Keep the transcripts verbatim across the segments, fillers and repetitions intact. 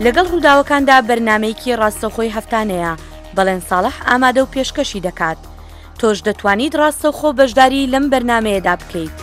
لەگەڵ ڕووداوەکاندا بەرنامەیەکی ڕاستەوخۆی هەفتانەیە بەڵێن ساڵح ئامادە و پێشکەشی دەکات. تۆش دەتوانیت ڕاستەوخۆ بەشداری لەم بەرنامەیەدا بکەیت.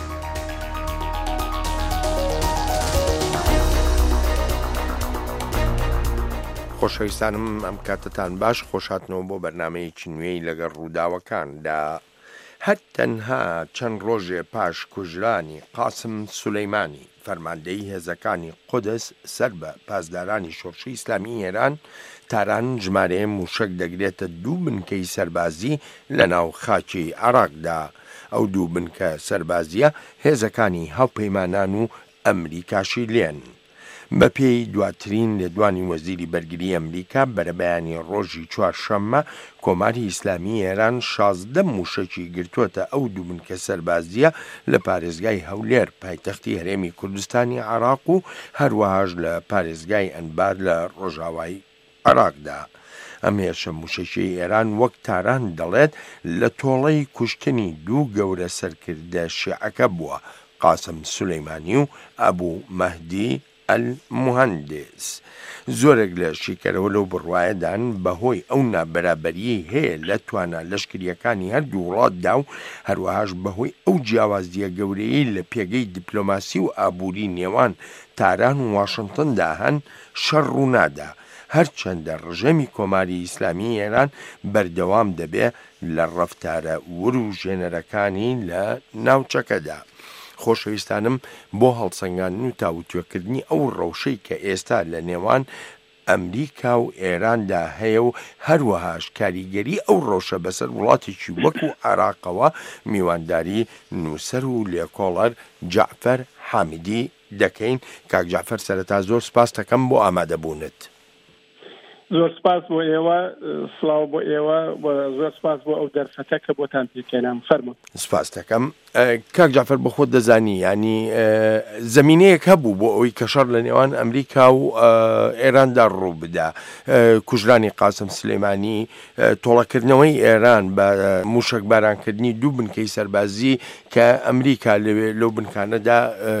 خۆشەویستانم ئەم کاتتان باش خۆشاتنەوە بۆ بەرنامەیەکی نوێی لەگەڵ ڕووداوەکاندا. هەر تەنها چەند ڕۆژێ پاش کوژرانی قاسم سولەیمانی فەرماندەی هێزەکانی قودس سەر بە پاسدارانی شۆڕشی ئیسلامی ئێران تاران ژمارەیە موشک دەگرێتە دوو بنکەی سەربازی لە ناو خاکی عێراقدا. ئەو دوو بنکە سەربازیە هێزەکانی هاوپەیمانان و ئەمریکاشی لێن. بە پێی دواترین لێدوانی وەزیری بەرگری ئەمریکا بەرەبەیانی ڕۆژی چوارشەممە کۆماری ئیسلامی ئێران شازدە موشکی گرتووەتە ئەو دوو بنکە سەربازیە لە پارێزگای هەولێر پایتەختی هەرێمی کوردستانی عێراق و هەروەهاش لە پارێزگای ئەنبار لە ڕۆژاوای عێراقدا. ئەم هێرشە موشەکیی ئێران وەک تاران دەڵێت لە تۆڵەی کوشتنی دوو گەورە سەرکردە شیعەکە بووە، قاسم سولەیمانی و ئەبوو مەهدی المهندس. زۆرێک لە شیکەرەوە لەو بڕوایەدان بەهۆی ئەو نابەرابەریی هەیە لە توانە لەشکریەکانی هەردوو وڵاتدا و هەروەهاش بەهۆی ئەو جیاوازیە گەورەی لە پێگەی دیپلۆماسی و ئابووری نێوان تاران و واشنگتندا هەن شەڕ ڕوونادا، هەرچەندە ڕژێمی کۆماری ئیسلامی ئێران بەردەوام دەبێ لە ڕەفتارە ور و ژێنەرەکانی لە ناوچەکەدا. خۆشەویستانم بۆ هەڵسەنگاندن و تاوتوێکردنی ئەو ڕەوشەی کە ئێستا لە نێوان ئەمریکا و ئێراندا هەیە و هەروەهاش کاریگەری ئەو ڕەوشە بەسەر وڵاتێکی وەکو عێراقەوە میوانداری نووسەر و لێکۆڵەر جەعفەر حامیدی دەکەین. کاک جەعفەر سەرەتا زۆر سپاس دەکەم بۆ ئامادەبوونت. زۆر سپاس بۆ ئێوە، سڵاو بۆ ئێوە، زۆر سپاس بۆ ئەو دەرفەتە کە بۆتان پێکێنام. فەرموون. سپاس دەکەم. کاک جەعفەر بە خۆت دەزانی ینی زەمینەیەک هەبوو بۆ ئەوەی کە شەڕ لە نێوان ئەمریکا و ئێراندا ڕوو بدا. کوژرانی قاسم سولەیمانی، تۆڵەکردنەوەی ئێران بە موشک بارانکردنی دوو بنکەی سەربازی کە ئەمریکا لەو بنکانەدا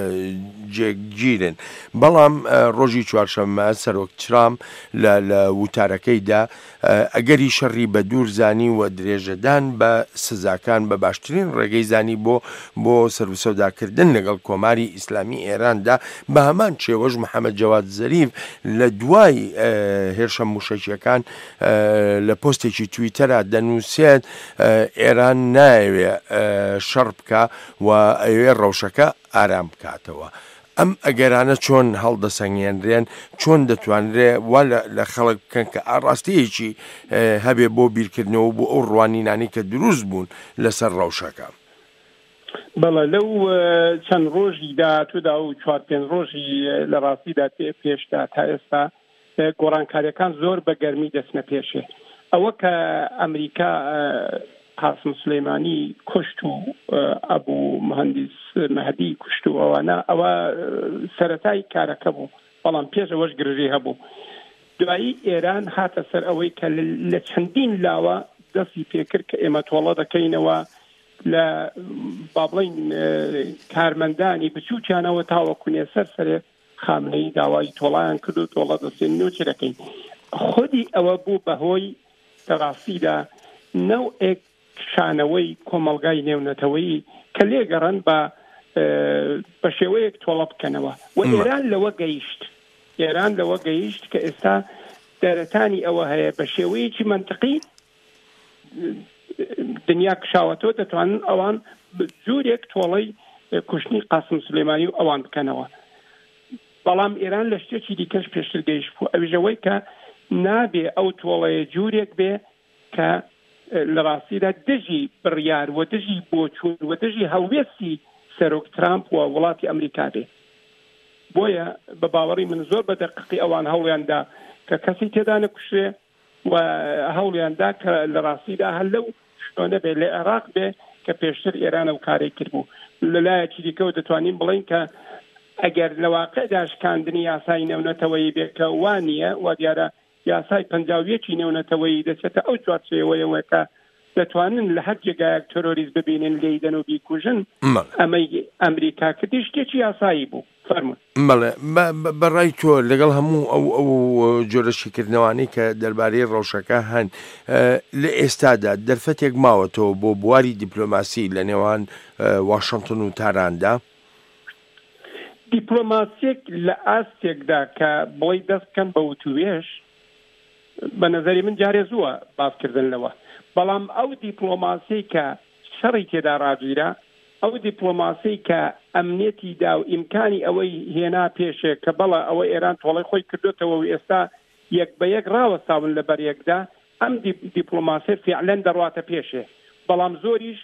جێگیرن. بەڵام ڕۆژی چوارشەممە سەرۆک ترامپ لە وتارەکەیدا ئەگەری شەڕی بە دوور زانی و درێژەدان بە سزاکان بە باشترین ڕێگەی زانی بۆ بۆ سەروسەوداکردن لەگەڵ کۆماری ئیسلامی ئێراندا بە هەمان شێوەش محەممەد جەواد زەریف لە دوای هێرشە موشەکیەکان لە پۆستێکی تویتەرا دەنووسێت ئێران نایەوێ شەڕ بکە و ئەوێ ڕەوشەکە ئارام بکاتەوە. ئەم ئەگەرانە چۆن هەڵدەسەنگێنرێن، چۆن دەتوانرێ وا لە خەڵک بکەن کە ئاڕاستەیەکی هەبێ بۆ بیرکردنەوە بۆ ئەو ڕوانینانی کە دروست بوون لەسەر ڕەوشەکە. بەڵێ لەو چەند ڕۆژی داهاتوودا و چوار پێنج ڕۆژی لە ڕاستیدا پێشدا تا ئێستا گۆڕانکاریەکان زۆر بە گەرمی دەچنە پێشێ. ئەوە کە ئەمریکا قاسم سولەیمانی کوشت و ئەبوو مهندس مەهدی کوشت و ئەوانە ئەوە سەرەتای کارەکە بوو، بەڵام پێش ئەوەش گرژی هەبوو. دوایی ئێران هاتە سەر ئەوەی کە لە چەندین لاوە دەستی پێکرد کە ئێمە تۆڵە دەکەینەوە لە بابڵین کارمەندانی بچووکیانەوە تاوەکوونێ سەر سەرێ خامنەی داوای تۆڵایان کرد و تۆڵە دەستێنین و چ دەکەین. خودی ئەوە بوو بەهۆی تەڕاستیدا نەوئێک شانەوەی کۆمەڵگای نێونەتەوەی کە لێگەڕن بە بە شێوەیەک تۆڵە بکەنەوە و ئێران لەوە گەیشت. ئێران لەوە گەیشت کە ئێستا دەرەتانی ئەوە هەیە بە شێوەیەکی منطقی دنیا کشاوەتەوە دەتوانن ئەوان جوورێک تۆڵەی کوشتنی قاسم سولەیمانی و ئەوان بکەنەوە. بەڵام ئێران لە شتێکی دیکەش پێشتر گەیشت بوو، ئەویژەوەی کە نابێ ئەو تۆڵەیە جوورێک بێ کە لە ڕاستیدا دژی بڕیار و دژی بۆچوون و دژی هەڵوێستی سەرۆک ترامپ و وڵاتی ئەمریکا بێ. بۆیە بە باوەڕی من زۆر بە دەقیقی ئەوان هەوڵیاندا کە کەسی تێدا نەکوشرێ و هەوڵیاندا کە لە ڕاستیدا هەر لەو شتۆنە بێ لە عێراق بێ کە پێشتر ئێرانە و کارێک کرد بوو. لەلایەکی دیکەوە دەتوانین بڵین کە ئەگەر لە واقعدا شکاندنی یاسای نێونەتەوەیی بێ کە وانە و دیارە یاسای پەنجاویەکی نێونەتەوەیی دەچێتە ئەو چوارچێوەیەوە کە دەتوانن لە هەر جێگایەک تۆرۆریست ببینن لێیدەن و بیکوژن، ئەمەی ئەمریکا کردی شتێکی یاسایی بوو. مەڵێ بەڕای تۆ لەگەڵ هەموو ئەو ئەو جۆرەشیکردنەوەی کە دەربارەی ڕەوشەکە هەن لە ئێستادا دەرفەتێک ماوەتەوە بۆ بواری دیپلۆماسی لە نێوان واشنگتن و تاراندا؟ دیپلۆماسیێک لە ئاستێکدا کە بڵی دەستکەن بە وتوێش بە نەزەری من جارێ زووە باسکردنەوە، بەڵام ئەو دیپلۆماسی کە شەڕی تێدا ڕاگیرە، ئەو دیپلۆماسی کە ئەمنێتی دا و ئیمکانی ئەوەی هێنا پێشێ کە بەڵە ئەوە ئێران تۆڵی خۆی کردوێتەوە و ئێستا یەک بە یەک ڕاوەستاون لە بەریەکدا، ئەم دیپلۆماسی فعلەن دەڕواتە پێشێ، بەڵام زۆریش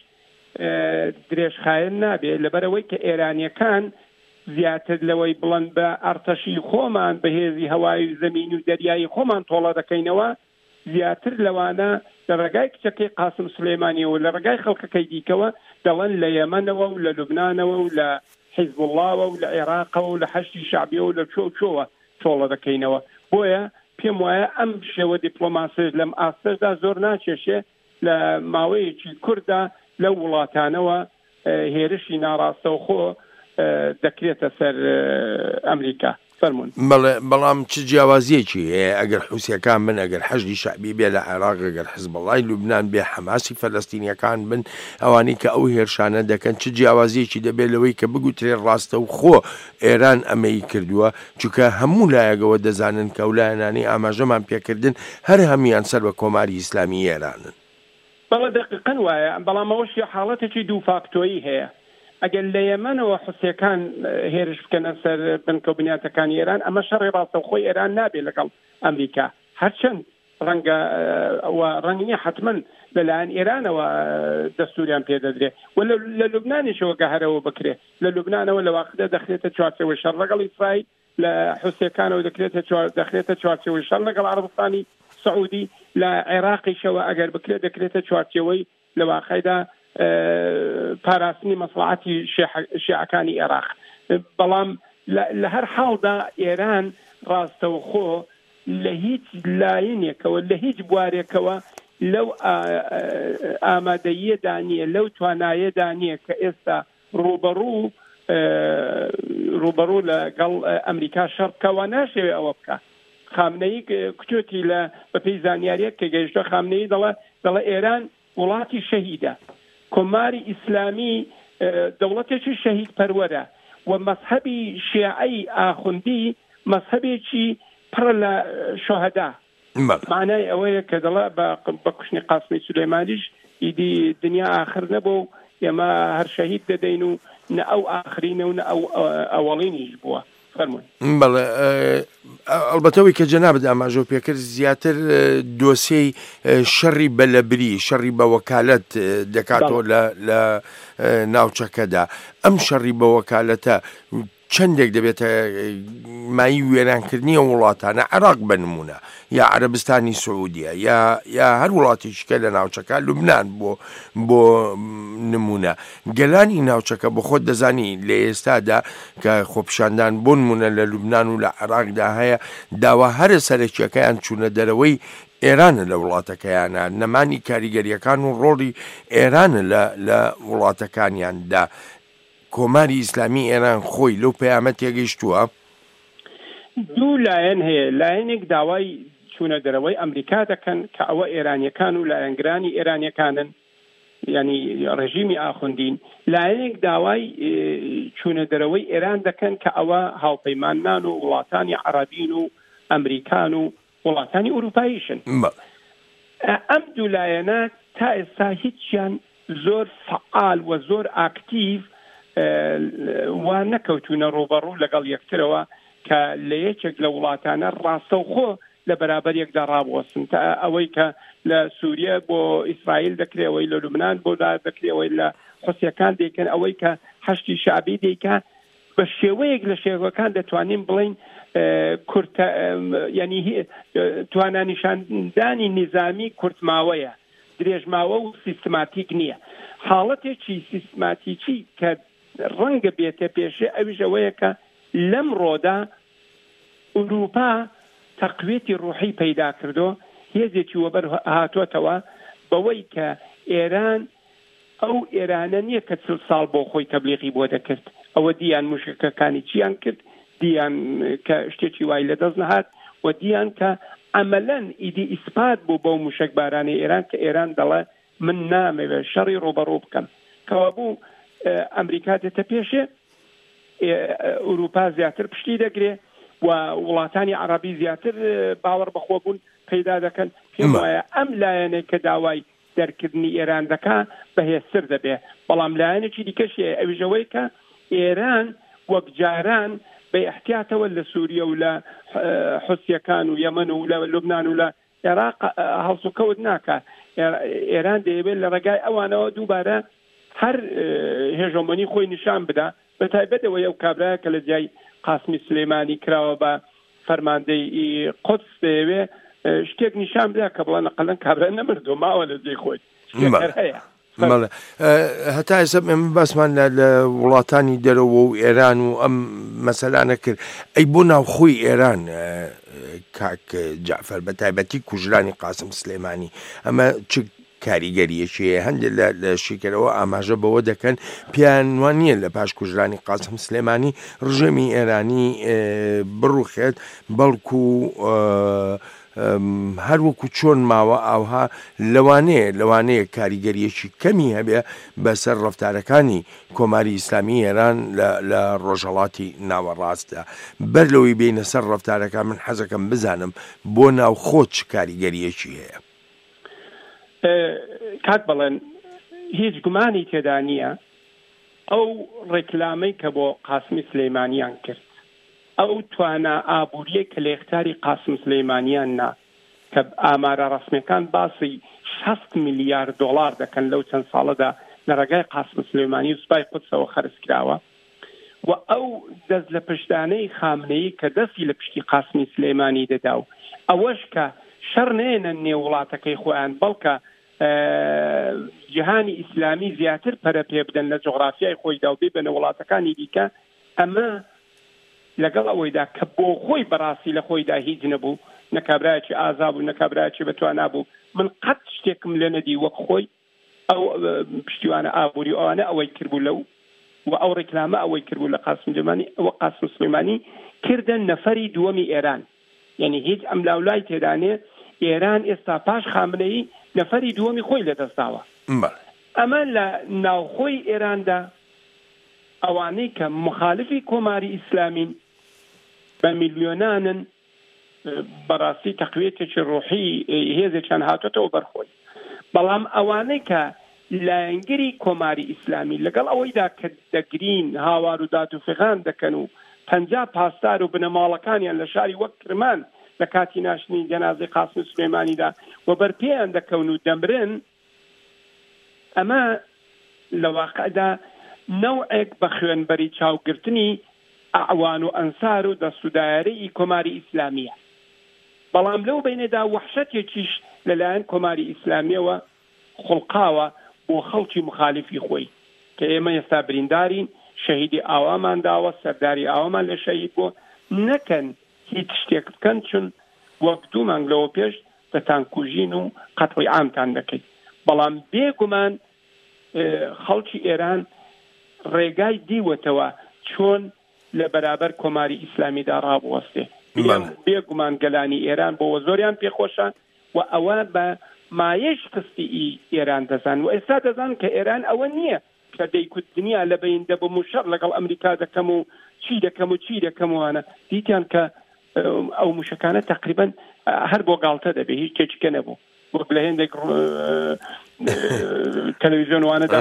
درێژخایەن نابێت لەبەرەوەی کە ئێرانیەکان زیاتر لەوەی بڵند بە ئەرتەشی خۆمان بەهێزی هەوای زەمین و دەریایی خۆمان تۆڵە دەکەینەوە، زیاتر لەوانە لە ڕێگای کچەکەی قاسم سلێمانیەوە لە ڕێگای خەڵکەکەی دیکەوە دەڵێن لە یەمەنەوە و لە لوبنانەوە و لە حیزب اللهوە و لە عێراقەوە و لە حەشتی شعبیەوە و لە چۆ چۆوە تۆڵە دەکەینەوە. بۆیە پێم وایە ئەم شێوە دیپلۆماسی لەم ئاستەشدا زۆر ناچێشێ لە ماوەیەکی کووردا لە وڵاتانەوە هێرشی ناڕاستەوخۆ دەکرێتە سەر ئەمریکا. فەرمون. بەڵام چ جیاوازیەکی هەیە ئەگەر حوسیەکان بن، ئەگەر حەشدی شعبی بێ لە عێراق، ئەگەر حیزبڵای لوبنان بێ، حەماسی فەلەستینیەکان بن، ئەوانەی کە ئەو هێرشانە دەکەن چ جیاوازیەکی دەبێت لەوەی کە بگوترێ ڕاستە و خۆ ئێران ئەمەی کردووە، چونکە هەموو لایەگەوە دەزانن کە ئەو لایەنانی ئاماژەمان پێکردن هەر هەمیان سەر بە کۆماری ئیسلامی ئێرانن. بەڵێ دقیقەن وایە، بەڵام ئەوەشی حاڵەتێکی دوو فاکتۆیی هەیە. ئەگەر لە یەمەنەوە حوسیەکان هێرش بکەنە سەر بنکە و بنیاتەکانی ئێران، ئەمە شەڕی ڕاستەوخۆی ئێران نابێت لەگەڵ ئەمریکا، هەرچەند ڕەنگە ڕەنگ نییە حتمن لەلایەن ئێرانەوە دەستوریان پێدەدرێت و لە لوبنانیشەوە گەهرەوە بکرێ، لە لوبنانەوە لە واقعدا دەخرێتە چوارچێوەی شەڕ لەگەڵ ئیسرائیل، لە حوسیەکانەوە دەخرێتە چوارچێوەی شەڕ لەگەڵ عەرەبستانی سعودی، لە عێراقیشەوە ئەگەر بکرێت دەکرێتە چوارچێوەی لە واقعدا پاراستنی مەسڵحەتی شیعەکانی عێراق. بەڵام لە هەر حاڵدا ئێران ڕاستەوخۆ لە هیچ لایەنێکەوە لە هیچ بوارێکەوە لەو ئامادەیەدا نییە، لەو توانایەدا نییە کە ئێستا ڕوبەڕوو ڕوبەڕوو لەگەڵ ئەمریکا شەڕ بکەوە، ناشەوێ ئەوە بکە. خامنەیی کچۆتی لە بەپێی زانیاریەک کە گەیشتە خامنەیی دەڵێ دەڵێ ئێران وڵاتی شەهیدە، کۆماری ئیسلامی دەوڵەتێکی شەهید پەروەرە و مەذهەبی شیعەی ئاخوندی مەذهەبێکی پڕ لە شوهەدا. معنای ئەوەیە کە دەڵێ بە کوشتنی قاسمی سولەیمانیش ئیدی دنیا ئاخر نەبوو، ئێمە هەر شەهید دەدەین و نە ئەو ئاخرینە و نە ئەو ئەوەڵینیش بووە. بەڵێ ئەلبەتەوەی کە جەنابەت ئاماژە پێکرد زیاتر دۆسیەی شەڕی بەلەبری، شەڕی بە وەکالەت دەکاتەوە لە ناوچەکەدا. ئەم شەڕی بە وەکالەتە چەندێک دەبێتە مای وێرانکردنی وڵاتانە، عێراق بنمونە یا عەرەبستانی سعودیە یا هەر وڵاتیشکە لە ناوچەکە، لوبنان بۆ بۆ نمونە. گەلانی ناوچەکە بۆ خۆت دەزانی لە ئێستادا کە خۆپیشاندان بۆ نمونە لە لوبنان و لە عێراقدا هەیە، داوا هەرە سەرەکیەکەیان چوونە دەرەوەی ئێرانە لە وڵاتەکەیانە، نەمانی کاریگەریەکان و ڕۆڵی ئێرانە لە وڵاتەکانیاندا. کۆماری ئیسلامی ئێران خۆی لەو پەیامە تێگەیشتووە؟ دوو لایەن هەیە، لایەنێک داوای چوونە دەرەوەی ئەمریکا دەکەن کە ئەوە ئێرانیەکان و لایەنگرانی ئێرانیەکانن، ینی ڕژیمی ئاخوندین، لایەنێک داوای چوونە دەرەوەی ئێران دەکەن کە ئەوە هاوپەیمانان و وڵاتانی عەرەبین و ئەمریکان و وڵاتانی ئوروپاییشن. ئەم دوو لایەنە تا ئێستا هیچیان زۆر فعال و زۆر ئاکتیڤ وا نەکەوتونە ڕوبەڕوو لەگەڵ یەکترەوە کە لە یەکێک لە وڵاتانە ڕاستەوخۆ لە بەرابەر یەکدا ڕابوەستن، تا ئەوەی کە لە سووریا بۆ ئیسرائیل دەکرێەوەی لە لوبنان بۆ دەکرێەوەی لە حوسیەکان دەیکەن، ئەوەی کە حەشتی شعبی دەیکە بە شێوەیەک لە شێوەکان دەتوانین بڵین کورتە، ینی توانانیشاندانی نظامی کورتماوەیە، درێژماوە و سیستماتیک نییە. حاڵەتێکی سیستماتیکی کە ڕەنگە بێتە پێشێ ئەویش ئەوەیە کە لەم ڕۆدا ئوروپا تەقوێتی ڕوحی پەیدا کردو، هێزێکی وەبەر هاتوۆتەوە بەوەی کە ئێران ئەو ئێرانە نییە کە چل ساڵ بۆ خۆی تەبلیغی بۆ دەکرد، ئەوە دییان موشکەکانی چیان کرد دییان کە شتێکی وای لەدەست نەهات و دییان کە عملاً ئیدی ئیسپات بوو بەو موشکبارانی ئێران کە ئێران دەڵێ من نامەوێت شەڕی ڕۆبەڕۆ بکەم کەوا بوو ئەمریکا دێتە پێشێ ئوروپا زیاتر پشتی دەگرێ و وڵاتانی عربی زیاتر باوەڕ بەخۆ بوون پەیدا دەکەن پێم وایە ئەم لایەنێک کە داوای دەرکردنی ئێران دەکا بەهێزتر دەبێ بەڵام لایەنێکی دیکەشیە ئەویژەوەی کە ئێران وەک جاران بە احتیاتەوە لە سووریە و لە حوسیەکان و یەمەن و لە لوبنان و لە عێراق هەڵسوکەوت ناکە ئێران دەیەوێت لە ڕێگای ئەوانەوە دووبارە هەر هێژۆمەنی خۆی نیشان بدا بە تایبەتەوە ئەو کابرایە کە لە جای قاسمی سلێمانی کراوە بە فەرماندەی قودس دەیەوێ شتێک نیشان بدا کە بڵێن نەقەڵەن کابرا نەمردووە ماوە لە جێی خۆی هەیە هەتا ئێستا ئێمە باسمان لە وڵاتانی دەرەوە و ئێران و ئەم مەسەلانە کرد ئەی بۆ ناوخۆی ئێران کاک جعفەر بە تایبەتی کوژرانی قاسم سلێمانی ئەمە چ کاریگەریەکیە هەندێک لە شیکەرەوە ئاماژە بەوە دەکەن پیان وان نییە لە پاش کوژرانی قاسم سلێمانی ڕژێمی ئێرانی بڕوخێت بەڵکو هەر وەکو چۆن ماوە ئاوها لەوانەیە لەوانەیە کاریگەریەکی کەمی هەبێ بەسەر ڕەفتارەکانی کۆماری ئیسلامی ئێران لە ڕۆژهەڵاتی ناوەڕاستدا بەر لەوەی بینە سەر ڕەفتارەکان من حەزەکەم بزانم بۆ ناوخۆ چ کاریگەریەکی هەیە کاک بەڵێن هیچ گومانی تێدا نییە ئەو ڕێکلامەی کە بۆ قاسمی سلەیمانیان کرد ئەو توانە ئابوووریە کە لە یەختاری قاسم سلەیمانیان نا کە ئامارە ڕەسمیەکان باسی شەست میلیارد دۆڵار دەکەن لەو چەند ساڵەدا لە ڕێگای قاسم سلەیمانی و سوپای قودسەوە خەرج کراوە و ئەو دەست لە پشتانەی خامنەیی کە دەستی لە پشتی قاسمی سلەیمانی دەدا و ئەوەش کە شەڕ نێنە نێو وڵاتەکەی خۆیان بەڵکە جیهانی ئیسلامی زیاتر پەرە پێ بدەن لە جوغرافیای خۆیدا و بێ بەنە وڵاتەکانی دیکە ئەمە لەگەڵ ئەوەیدا کە بۆ خۆی بەڕاستی لە خۆیدا هیچ نەبوو نەکابراایکی ئازا بوو نەکابراایکی بەتوانە بوو من قەت شتێکم لێ نەدی وەک خۆی ئەو پشتیوانە ئابووری ئەوانە ئەوەی کردبوو لەو و ئەو ڕێکلامە ئەوەی کردبوو لە قاسم جەمانی ئەوە قاسم سلێمانی کردە نەفەری دووەمی ئێران یعنی هیچ ئەم لاولای تێدانێ ئێران ئێستا پاش خامنەیی نەفەری دووەمی خۆی لەدەستاوە ئەمە لە ناوخۆی ئێراندا ئەوانەی کە مخالفی کۆماری ئیسلامین بە میلیۆنانن بەڕاستی تەقویەتێکی ڕۆحی هێزێکیان هاتوێتەوە بەرخۆی بەڵام ئەوانەی کە لایەنگری کۆماری ئیسلامی لەگەڵ ئەوەیدا کە دەگرین هاوار و دادوفێغان دەکەن و پەنجا پاسدار و بنەماڵەکانیان لە شاری وەک کرمان لە کاتی ناشتنی جەنازەی قاسم سلێمانیدا و بەرپێیان دەکەون و دەمرن ئەمە لە واقعدا نەوعێک بە خوێنبەری چاوگرتنی ئەعوان و ئەنسار و دەستودایەرەی کۆماری ئیسلامیە بەڵام لەو بینێدا وەحشەتێکیش لەلایەن کۆماری ئیسلامیەوە خوڵقاوە بۆ خەڵکی مخالفی خۆی کە ئێمە ئێستا بریندارین شەهیدی ئاوامان داوە سەرداری ئاوامان لە شەهید بۆ نەکەن هیچ شتێک بکەن چون وەک دوو مانگ لەوە پێش دەتان کوژین و قەتڵی عامتان دەکەیت بەڵام بێگومان خەڵکی ئێران ڕێگای دیوەتەوە چۆن لە بەرابەر کۆماری ئیسلامیدا ڕابوەستێ بێگومان گەلانی ئێران بۆەوە زۆریان پێخۆشە و ئەوە بە مایەش قستی ئێران دەزان و ئێستا دەزان کە ئێران ئەوە نییە کە دەیکوت دنیا لە بەیندە بە موشەڕ لەگەڵ ئەمریکا دەکەم و چی دەکەم و چی دەکەم وانە دیتیان کە ئەو موشەکانە تقریبا هەر بۆ گاڵتە دەبێ هیچ کێچکە نەبوو وەک لە هێندێک تەلەڤیزیۆنوانەدا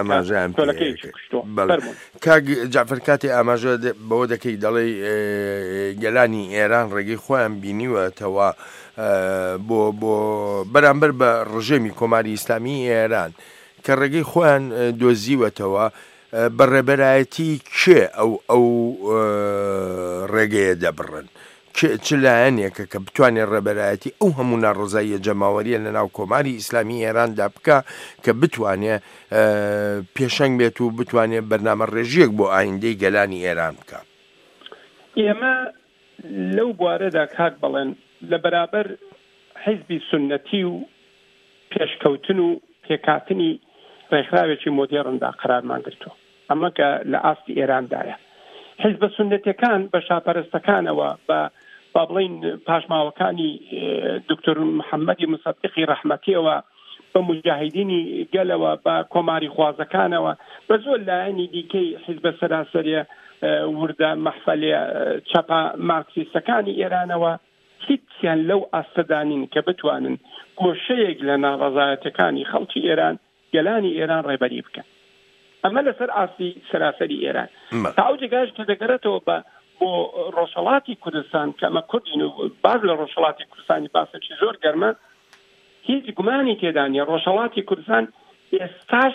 کاک جعفەر کاتی ئاماژە بەوە دەکەی دەڵێ گەلانی ئێران ڕێگەی خۆیان بینیوەتەوە بۆ بۆ بەرامبەر بە ڕژێمی کۆماری ئیسلامی ئێران کە ڕێگەی خۆیان دۆزیوەتەوە بە ڕێبەرایەتی کێ ئەو ئەو ڕێگەیە دەبڕن چ لایەنێکە کە بتوانێت ڕێبەرایەتی ئەو هەموو ناڕۆزاییە جەماوەریە لە ناو کۆماری ئیسلامی ئێراندا بکە کە بتوانێت پێشەنگ بێت و بتوانێت بەرنامە ڕێژیەک بۆ ئایندەی گەلانی ئێران بکە ئێمە لەو بوارەدا کاک بڵێن لە بەرابەر حیزبی سنەتی و پێشکەوتن و پێکاتنی ڕێکخراوێکی مۆدێڕندا قەرارمان گرتووە ئەمە کە لە ئاستی ئێراندایە. حیزبە سونەتەکان بە شاپەرستەکانەوە بە با بڵین پاشماوەکانی دکتۆر محەممەدی مصدقی ڕەحمەتیەوە بە مجاهیدینی گەلەوە بە کۆماری خوازەکانەوە بە زۆر لایەنی دیکەی حیزبە سەراسەریە وردە مەحفەلێ چەپا مارکسیستەکانی ئێرانەوە هیچیان لەو ئاستەدانین کە بتوانن گۆشەیەک لە ناڕەزایەتەکانی خەڵکی ئێران گەلانی ئێران ڕێبەری بکەن. ئەمە لەسەر ئاستی سەراسەری ئێران تا ئەو جێگاش کە دەگەرێتەوە بە بۆ ڕۆژهەڵاتی کوردستان کە ئەمە کوردین و باز لە ڕۆژهەڵاتی کوردستانی باسێکی زۆر گەرمە هیچ گومانی تێدا نیە. ڕۆژهەڵاتی کوردستان ئێستاش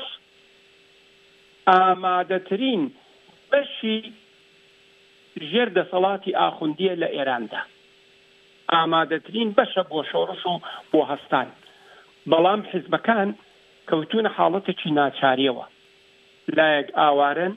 ئامادەترین بەشی ژێر دەسەڵاتی ئاخوندیە لە ئێراندا، ئامادەترین بەشە بۆ شۆڕش و بۆ هەستان. بەڵام حیزبەکان کەوتونە حاڵەتێکی ناچاریەوە، لایەک ئاوارن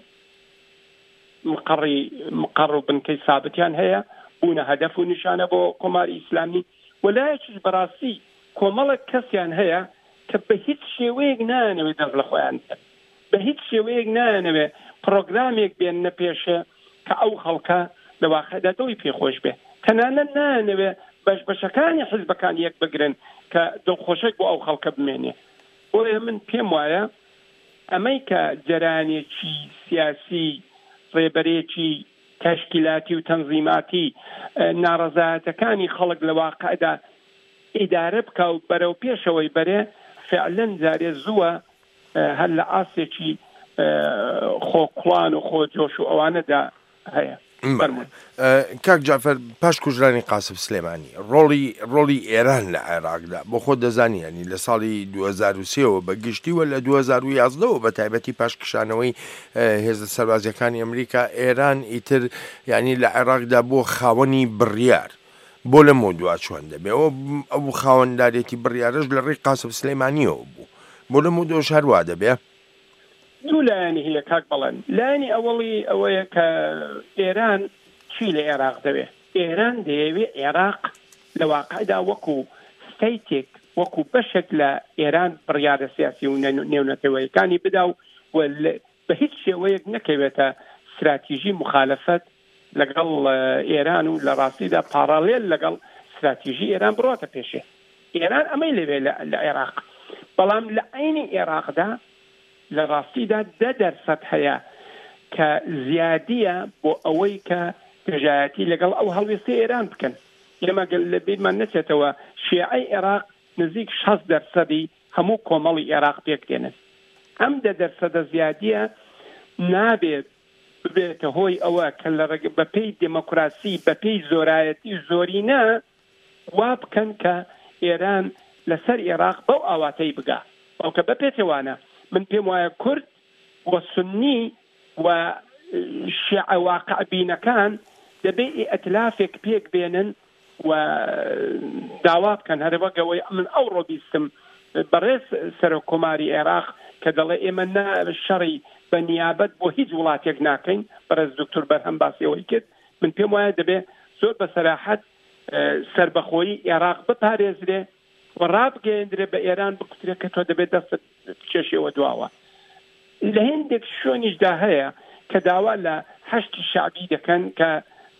مقڕی مقڕ و بنکەی سابتیان هەیە بوونە هەدەف و نیشانە بۆ کۆماری ئیسلامی، وەلایەکیش بەڕاستی کۆمەڵک کەسیان هەیە کە بە هیچ شێوەیەک نایەنەوێت دەست لە خۆیان بکەن، بە هیچ شێوەیەک نایەنەوێت پرۆگرامێک بێننە پێشە کە ئەو خەڵکە لە واقعدا دڵی پێخۆش بێ، تەنانەت نایەنەوێت بەش بەشەکانی حیزبەکان یەک بگرن کە دڵخۆشێک بۆ ئەو خەڵکە بمێنێ. بۆیە من پێم وایە ئەمەی کە جەرانێکی سیاسی ڕێبەرێکی تەشکیلاتی و تەنزیماتی ناڕەزایەتەکانی خەڵک لە واقعدا ئیدارە بکە و بەرەو پێشەوەی بەرێ فعلەن جارێ زووە هەر لە ئاسێکی خۆکڵان و خۆجۆش و ئەوانەدا هەیە. کاک جعفەر پاش کوژرانی قاسم سلێمانی ڕۆڵی ڕۆڵی ئێران لە عێراقدا بۆ خۆ دەزانی ینی لە ساڵی دوو هەزار و سێەوە بەگشتیوە لە دوو هەزار و یازدەوە بە تایبەتی پاش کشانەوەی هێزە سەربازیەکانی ئەمریکا ئێران ئیتر ینی لە عێراقدا بۆ خاوەنی بڕیار بۆ لە مۆدووا چۆن دەبێ ئەو ئەو خاوەنددارێتی بڕیارش لە ڕێی قاسم سلێمانیەوە بوو بۆ لە مۆدۆش هەروە دەبێ. دوو لایەنی هەیە کاک بەڵێن. لایەنی ئەوەڵی ئەوەیە کە ئێران چی لە عێراق دەوێت؟ ئێران دەیەوێت عێراق لە واقعدا وەکو ستەیتێک وەکو بەشێک لە ئێران بڕیارە سیاسی و نێونەتەوەیەکانی بدا و بە هیچ شێوەیەک نەکەوێتە استراتیژی مخالفەت لەگەڵ ئێران و لە ڕاستیدا پاراڵێل لەگەڵ استراتیژی ئێران بڕاتە پێشێ. ئێران ئەمەی لەوێ لە عێراق، بەڵام لە عینی عێراقدا لە ڕاستیدا دە دەرسەد هەیە کە زیادیە بۆ ئەوەی کە گەژایەتی لەگەڵ ئەو هەڵوێستی ئێران بکەن. ئێمە لە بیرمان نەچێتەوە شیعەی عێراق نزیک شەست دەرسەدی هەموو کۆمەڵی عێراق پێکدێنن. ئەم دە دەرسەدە زیادیە نابێت ببێتە هۆی ئەوە کە لە بەپێی دموکراسی بەپێی زۆرایەتی زۆرینە وا بکەن کە ئێران لەسەر عێراق بەو ئاواتەی بگا. ئەوکە بەپێتێوانە من پێم وایە کورد و سنی و شیعە واقع بینەکان دەبێ ئەتلافێک پێک بێنن و داوا بکەن هەروەگەوەی من ئەو ڕۆبیستم بەڕێز سەرۆک کۆماری عێراق کە دەڵێ ئێمە شەڕی بە نیابەت بۆ هیچ وڵاتێک ناکەین. بەڕێز دکتۆر بەرهەم باسیەوەی کرد. من پێم وایە دەبێ زۆر بە سەراحەت سەربەخۆیی عێراق بپارێزرێ و ڕابگەیەندرێ بە ئێران بکوترێ کە تۆ دەبێت دەستت کێشەوە دواوە. لە هێندێک شوێنیشدا هەیە کە داوا لە هەشتی شعبی دەکەن کە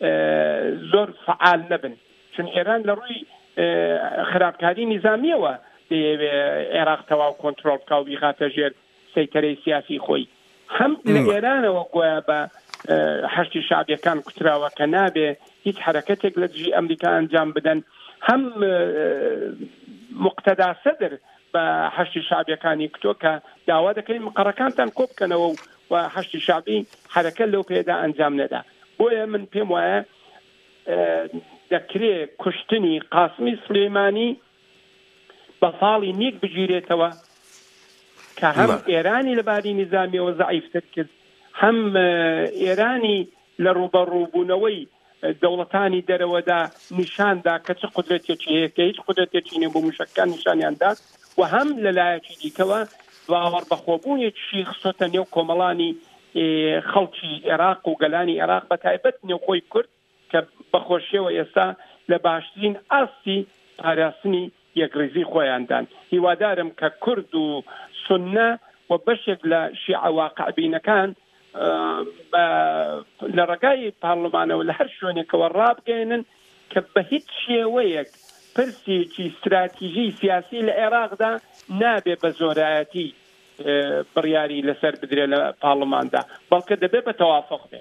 زۆر فعال نەبن، چون ئێران لە ڕووی خراپکاری نیزامیەوە دەیەوێ عێراق تەواو کۆنتڕۆڵ بکا و بیخاتە ژێر سەیتەرەی سیاسی خۆی. هەم لە ئێرانەوە گویا بە هەشتی شعبیەکان کوتراوە کە نابێ هیچ حرەکەتێک لە دژی ئەمریکا ئەنجام بدەن، هەم مقتەدا سەدر بە هەشتی شعبیەکانی کتۆ کە داوا دەکەین مقڕەکانتان کۆ بکەنەوە و هەشتی شعبی حرەکە لەو پێدا ئەنجام نەدا. بۆیە من پێم وایە دەکرێت کوشتنی قاسمی سلێمانی بە فاڵی نیک بگیرێتەوە کە هەم ئێرانی لەباری نیزامیەوە زەعیفتر کرد، هەم ئێرانی لە ڕوبەڕووبوونەوەی دەوڵەتانی دەرەوەدا نیشاندا کە چه قودرەتێکی هەیە کە هیچ قودرەتێکی نیە بۆ موشکەکان نیشانیاندا، و هەم لەلایەکی دیکەوە باوەڕ بەخۆبوونێکی خسۆتە نێو کۆمەڵانی خەڵکی عێراق و گەلانی عێراق بە تایبەت نێوخۆی کورد کە بەخۆشیەوە ئێستا لە باشترین ئاستی پاراستنی یەکڕێزی خۆیاندان. هیوادارم کە کورد و سنە و بەشێک لە شیعە واقع بینەکان لە ڕێگای پارلمانەوە لە هەر شوێنێکەوە ڕابگەێنن کە بە هیچ شێوەیەک پرسێکی استراتیژی سیاسی لە عێراقدا نابێ بە زۆرایەتی بڕیاری لەسەر بدرێ لە پارلماندا بەڵکە دەبێت بە تەوافق بێ.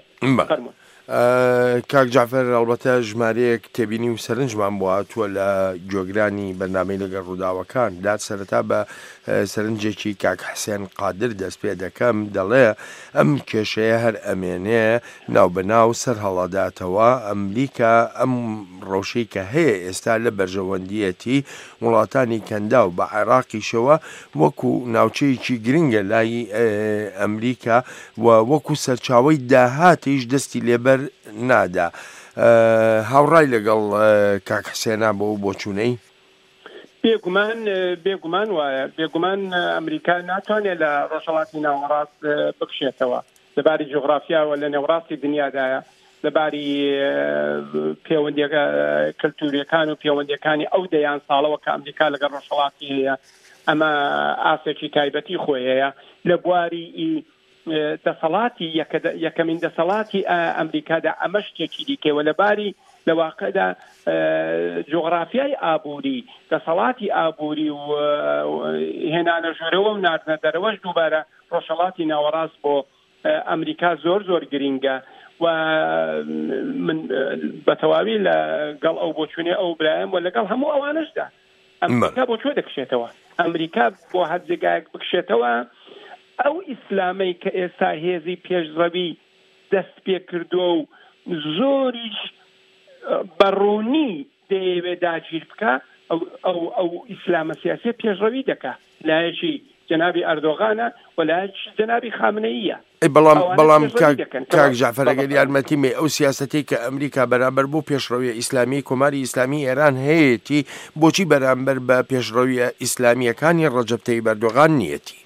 کاک جعفەر ئەڵبەتە ژمارەیەک تێبینی و سەرنجمان بۆ هاتووە لە گوێگرانی بەرنامەی لەگەڵ ڕووداوەکان داد سەرەتا بە سەرنجێکی کاک حسێن قادر دەست پێ دەکەم دەڵێ ئەم کێشەیە هەر ئەمێنێ ناو بەناو سەر هەڵەداتەوە ئەمریکا ئەم ڕۆژەی کە هەیە ئێستا لە بەرژەوەندیەتی وڵاتانی کەندا و بە عێراقیشەوە وەکو ناوچەیەکی گرنگە لای ئەمریکا و وەکو سەرچاوەی داهاتیش دەستی لێبەر نادا. هاوڕای لەگەڵ کاک حسێنا بۆ بۆچوونەی بێگومان بێگومان وایە بێگومان ئەمریکا ناتوانێت لە ڕۆژهەڵاتی ناوەڕاست بکشێتەوە لەباری جغرافیاوە لە نێوڕاستی دنیادایە لەباری پەیوەندیەکە کەلتوریەکان و پەیوەندیەکانی ئەو دەیان ساڵەوە کە ئەمریکا لەگەڵ ڕۆژهەڵاتی هەیە ئەمە ئاسێکی تایبەتی خۆیەیە لە بواری دەسەڵاتی یەکەمین دەسەڵاتی ئەمریکادا ئەمە شتێکی دیکەوە لەباری لە واقعدا جغرافیای ئابووری دەسەڵاتی ئابووری و هێنانە ژوورەوە و ناردنە دەرەوەش دووبارە ڕۆژهەڵاتی ناوەڕاست بۆ ئەمریکا زۆر زۆر گرینگە و من بەتەواوی لەگەڵ ئەو بۆچوونێ ئەو برایم و لەگەڵ هەموو ئەوانشدا ئەمریکا بۆ چۆ دەکشێتەوە ئەمریکا بۆ هەر جێگایەک بکشێتەوە ئەو ئیسلامەی کە ئێستا هێزی پێشڕەوی دەست پێ کردووە و زۆریش بەڕوونی دەیەوێت داگیر بکە ئەو ئیسلامە سیاسی پێشڕەوی دەکا لایەکی جەنابی ئەردۆغانە و لایەکی جەنابی خامنەییە. بەڵام بەڵام کاک جعفەر ئەگەر یارمەتی مێ ئەو سیاسەتی کە ئەمریکا بەرامبەر بۆ پێشڕەوی ئیسلامی کۆماری ئیسلامی ئێران هەیەی بۆچی بەرامبەر بە پێشڕەوی ئیسلامیەکانی ڕەجەب تەیب ئەردۆغان نیەتی؟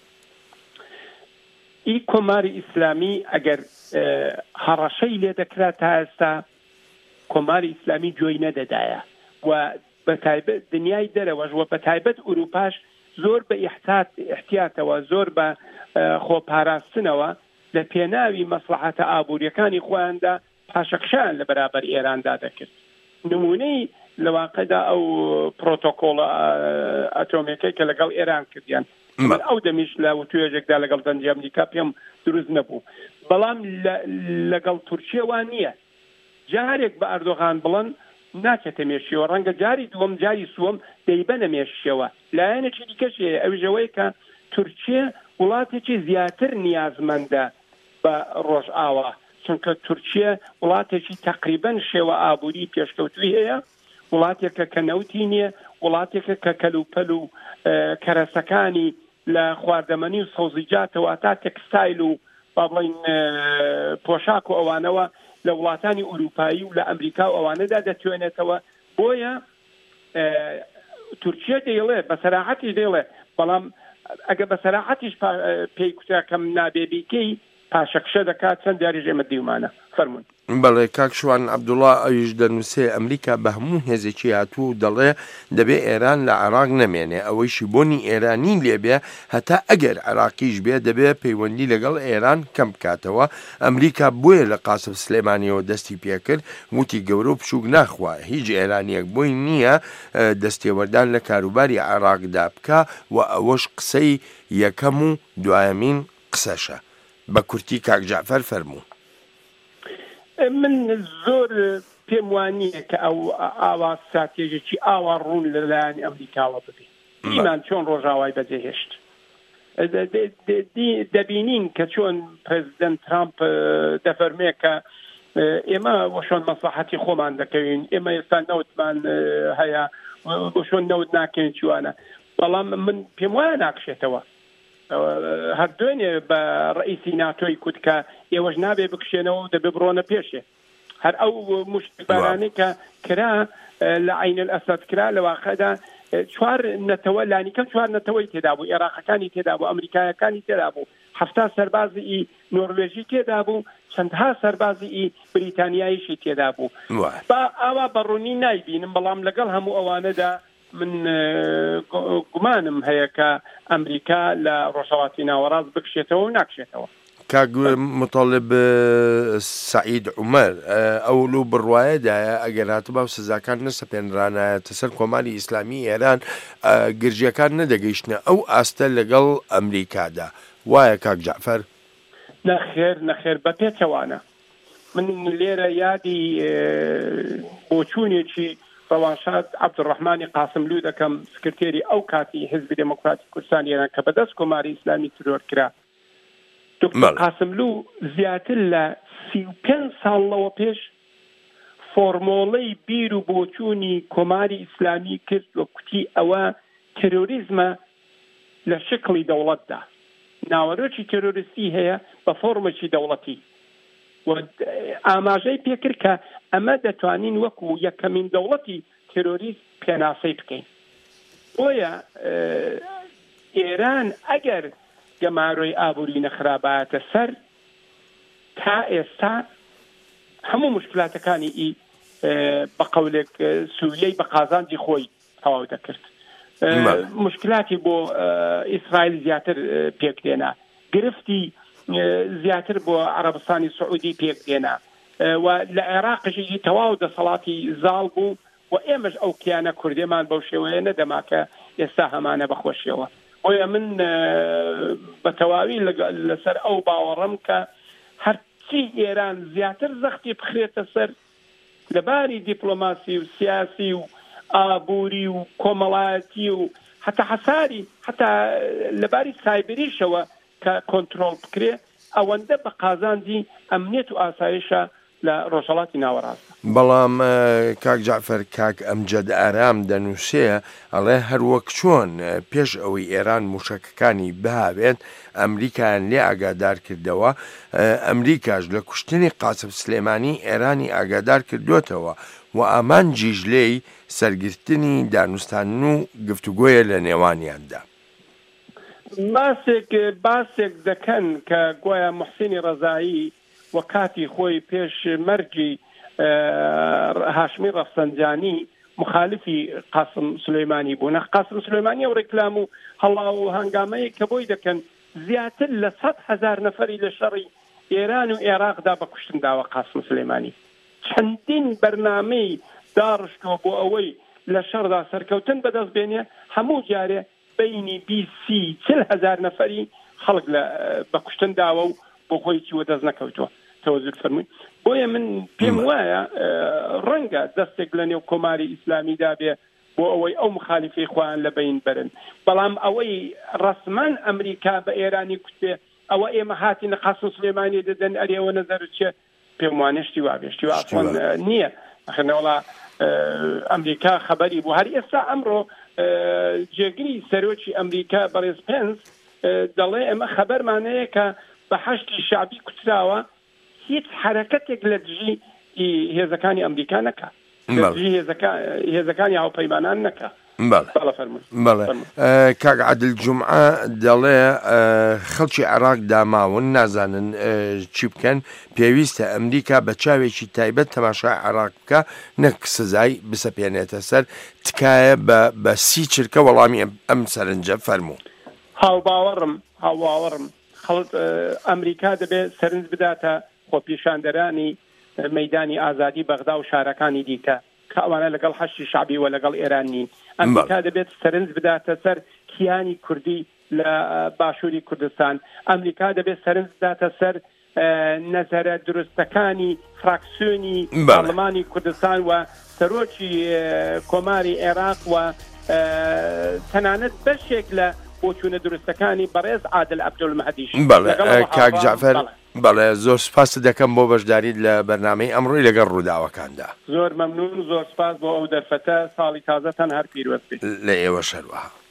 ئی کۆماری ئیسلامی ئەگەر هەڕەشەی لێ دەکرات تا ئێستا کۆماری ئیسلامی گوێی نەدەدایە و بە تایبەت دنیای دەرەوەش و بە تایبەت ئوروپاش زۆر بە احتیاتەوە زۆر بە خۆپاراستنەوە لە پێناوی مەسلحەتە ئابووریەکانی خۆیاندا پاشەکشان لە بەرابەر ئێراندا دەکرد. نمونەی لە واقعدا ئەو پرۆتۆکۆڵە ئەتۆمێکەی کە لەگەڵ ئێران کردیان ئەو دەمیش لە توێژێکدا لەگەڵ دەنجی ئەمریکا پێم دروست نەبوو بەڵام لەگەڵ تورکیە وان نییە جارێک بە ئەردۆغان بڵن ناکێتە مێشیەوە ڕەنگە جاری دووەم جاری سووەم دەیبەنە مێشیەوە لایەنێکی دیکەشەیە ئەوژەوەی کە تورکیە وڵاتێکی زیاتر نیازمەندە بە ڕۆژئاوا چونکە تورکیە وڵاتێکی تقریبەن شێوە ئابووری پێشکەوتوی هەیە وڵاتێکە کە نەوتی نییە وڵاتێکە کە کەلوپەل و کەرەسەکانی لە خواردەمەنی و سەوزیجاتەوە تا تێکستایل و با بڵین پۆشاک و ئەوانەوە لە وڵاتانی ئوروپایی و لە ئەمریکا و ئەوانەدا دەتوێنێتەوە بۆیە تورکیە دەیڵێ بە سەراحەتی دەیڵێ بەڵام ئەگە بە سەراحەتیش پێی کوتاکەم نابێبیکەی پاشەکشە دەکات چەند دیاری ژێمە دیومانە فەرمون. بەڵێ کاک شوان عەبدوڵڵا ئەویش دەنووسێ ئەمریکا بە هەموو هێزێکی هاتوو دەڵێ دەبێ ئێران لە عێراق نەمێنێ ئەوەیشی بۆنی ئێرانی لێبێ هەتا ئەگەر عێراقیش بێ دەبێ پەیوەندی لەگەڵ ئێران کەم بکاتەوە. ئەمریکا بۆیە لە قاسم سلێمانیەوە دەستی پێکرد وتی گەورە و بچووک ناخوا هیچ ئێرانیەک بۆی نییە دەستێوەردان لە کاروباری عێراقدا بکە و ئەوەش قسەی یەکەم و دوایەمین قسەشە. بە کورتی کاک جعفەر فەرموو. من زۆر پێم وانییە کە ئەو ئاوا استراتێژێکی ئاوا ڕوون لەلایەن ئەمریکاوە ببێ ئیمان چۆن ڕۆژاوای بەجێهێشت دەبینین کە چۆن پرێزیدەنت ترامپ دەفەرمێ کە ئێمە بۆ شۆن مەسلحەتی خۆمان دەکەوین ئێمە ئێستا نەوتمان هەیە بۆ شۆن نەوت ناکەین چوانە بەڵام من پێم وایە ناکشێتەوە هەر دوێنێ بە ڕئیسی ناتۆی کوت کە ئێوەش نابێ بکشێنەوە و دەبێ بڕۆنە پێشێ هەر ئەو مشتبارانەی کە کرا لە عین الئەسەد کرا لە واقعدا چوار نەتەوە لانیکەم چوار نەتەوەی تێدا بوو عێراقەکانی تێدا بوو ئەمریکایەکانی تێدا بوو هەفتا سەربازی نۆروێژی تێدا بوو چەندها سەربازی بریتانیاییشی تێدا بوو با ئاوا بەڕوونی نایبینم بەڵام لەگەڵ هەموو ئەوانەدا من گومانم هەیە کە ئەمریکا لە ڕۆژهەڵاتی ناوەڕاست بکشێتەوە و ناکشێتەوە. کاک مطالب سعید عومەر ئەو لەو بڕوایەدایە ئەگەر هاتبوو و سزاکان نەسەپێنرانایەتە سەر کۆماری ئیسلامی ئێران گرژیەکان نەدەگەیشتنە ئەو ئاستە لەگەڵ ئەمریکادا وایە کاک جعفەر؟ نەخێر نەخێر بە پێچەوانە من لێرە یادی بۆچوونێکی ڕەوانشاد عەبدوڕەحمانی قاسملوو دەکەم سکرتێری ئەو کاتی حیزبی دموکراتی کوردستان ئێران کە بەدەست کۆماری ئیسلامی ترۆر کرا. دکتۆر قاسملوو زیاتر لە سی و پێنج ساڵەوە پێش فۆرمۆڵەی بیر و بۆچوونی کۆماری ئیسلامی کرد و کوتی ئەوە تێرۆریزمە لە شکلی دەوڵەتدا، ناوەرۆکی تێرۆریستی هەیە بە فۆرمێکی دەوڵەتی و ئاماژەی پێکرد کە ئەمە دەتوانین وەکو یەکەمین دەوڵەتی تێرۆریست پێناسەی بکەین. بۆیە ئێران ئەگەر گەماڕۆی ئابووری نەخرابایەتە سەر تا ئێستا هەموو مشکلاتەکانی ئی بە قەولێک سووریەی بە قازانجی خۆی تەواو دەکرد. مشکلاتی بۆ ئیسرائیل زیاتر پێکدێنا، گرفتی زیاتر بۆ عەرەبستانی سعودی پێکدێنا و لە عێراقیشی تەواو دەسەڵاتی زاڵ بوو و ئێمەش ئەو کیانە کوردێمان بەو شێوەیە نەدەماکە ئێستا هەمانە بەخۆشیەوە. بۆیە من بە تەواوی لەسەر ئەو باوەڕم کە هەرچی ئێران زیاتر زەختی بخرێتە سەر لەباری دیپلۆماسی و سیاسی و ئابووری و کۆمەڵایەتی و حتا حەساری حتا لەباری سایبریشەوە کە کۆنترۆڵ بکرێ ئەوەندە بە قازانجی ئەمنیەت و ئاسایشە لە ڕۆژهەڵاتی ناوەڕاستە. بەڵام کاک جعفەر کاک ئەمجەد ئارام دەنووسێ ئەڵێ هەروەک چۆن پێش ئەوەی ئێران موشەکەکانی بهاوێت ئەمریکایان لێ ئاگادار کردەوە، ئەمریکاش لە کوشتنی قاسم سلێمانی ئێرانی ئاگادار کردوێتەوە و ئامانجیش لێی سەرگرتنی دانوستان و گفتوگۆیە لە نێوانیاندا. باسێک باسێک دەکەن کە گوایە موحسینی ڕەزایی و کاتی خۆی پێش مەرجی هاشمی ڕەفسەنجانی مخالفی قاسم سلێمانی بوو. نەخ قاسم سلێمانی ئەو ڕێکلام و هەڵاو و هەنگامەیە کە بۆی دەکەن زیاتر لە سەد هەزار نەفەری لە شەڕی ئێران و عێراقدا بە کوشتن داوە قاسم سلێمانی. چەندین بەرنامەی داڕشتەوە بۆ ئەوەی لە شەڕدا سەرکەوتن بەدەست بێنێ، هەموو جارێ بینی بیسی چل هەزار نەفەری خەڵک بە کوشتن داوە و بۆ خۆی چیوە دەست نەکەوتووە. تەوەزر فەرمووی. بۆیە من پێم وایە ڕەنگە دەستێک لە نێو کۆماری ئیسلامیدا بێ بۆ ئەوەی ئەو مخالیفی خۆیان لە بین بەرن، بەڵام ئەوەی ڕەسمان ئەمریکا بە ئێرانی کوتێ ئەوە ئێمە هاتینە قاسم سلێمانی دەدەن ئەرێەوە نەزەر چێ پێم وانە شتی وا بێشتی واسۆن نییە. ئەخنەوەڵا ئەمریکا خەبەری بوو. هەر ئێستا ئەمڕۆ جێگری سەرۆکی ئەمریکا بەڕێز پێنس دەڵێ ئەمە خەبەرمانەیە کە بە حەشتی شعبی کوتراوە هیچ حرەکەتێک لە دژی هێزەکانی ئەمریکا نەکا، هێزەکانی هاوپەیمانان نەکا. بەڵێ کاک عادل جومعە دەڵێ خەڵکی عێراق داماون نازانن چی بکەن، پێویستە ئەمریکا بە چاوێکی تایبەت تەماشای عێراق بکە، نەک سزای بسەپێنێتە سەر. تکایە بە سی چرکە وەڵامی ئەم سەرنجە فەرموو. هاوباوەڕم هاوباوەڕم ئەمریکا دەبێت سەرنج بداتە خۆپیشاندەرانی مەیدانی ئازادی بەغدا و شارەکانی دیکە کە ئەوانە لەگەڵ حەشتی شعبی و لەگەڵ ئێران نین. ئەمریکا دەبێت سەرنج بداتە سەر کیانی کوردی لە باشووری کوردستان. ئەمریکا دەبێت سەرنج بداتە سەر نەزەرە دروستەکانی فراکسیۆنی پارلەمانی کوردستان و سەرۆکی کۆماری عێراق و تەنانەت بەشێک لە بۆچوونە دروستەکانی بەڕێز عادل عەبدولمەهدیش. کاک جعفەر بەڵێ زۆر سپاس دەکەم بۆ بەشداریت لە بەرنامەی ئەمڕۆی لەگەڵ ڕووداوەکاندا. زۆر مەمنون، زۆر سپاس بۆ ئەو دەرفەتە، ساڵی تازەتان هەر پیرۆست بێت. لە ئێوە شەروە.